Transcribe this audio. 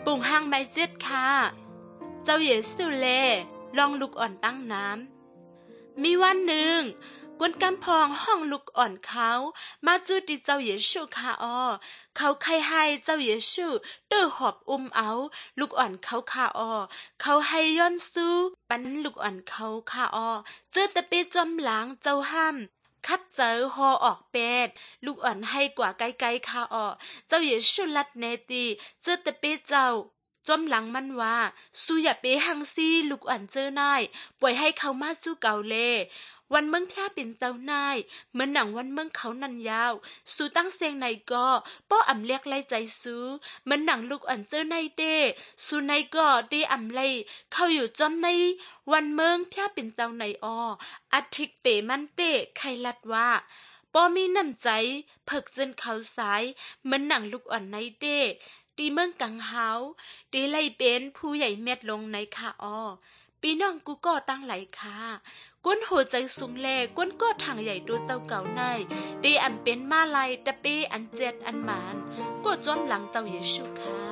ปุ่งห้างไม้เจ็ดค่ะเจ้าเยซูเลลองลูกอ่อนตั้งน้ำมีวันหนึ่งกวนกำพองห้องลูกอ่อนเขามาจูติเจ้าเยซูค่ะเขาใครให้เจ้าเยซูเต้อหอบเอาลูกอ่อนเขาค่ะเขาให้ย้อนสู้ปันลูกอ่อนเขาค่ะเจอตะเปจอมหลังเจ้าห้ามคัดเจอหอออกเป็ดลูกอ่อนให้กว่าไกลๆค่ะเจ้าเยซูลัดเนตีเจอตะเปเจ้าจอมหลังมันว่าสู้อย่าเปหังซี่ลูกอ่อนเจอนายปล่อยให้เขามาสู้เก่าเลวันเมืองพลาเป็นเจ้านายเหมือนหนังวันเมืองเขานันยาวสู้ตั้งเสียงในก็ป้ออ่ำเรียกไล่ใจสู้เหมือนหนังลูกอ่อนเจอในเด้สู้ในก็ได้อ่ำไล่เขาอยู่จอมในวันเมืองพลาเป็นเจ้าในอาทิตย์เปมันเต้ใครลัดว่าป้อมีน้ำใจเพิกจนเขาสายเหมือนหนังลูกอ่อนในเด้ตีเมืองกังเฮาตีไล่เป็นผู้ใหญ่เม็ดลงในค่ะปีน้องกูก็ตั้งไหลค่ะก้นหัวใจสูงแลก้นก็ทางใหญ่ตัวเจ้าเก่าในดีอันเป็นมาลายตะเปอันเจ็ดอันหมานก็จ้อมหลังเจ้าเยซูค่ะ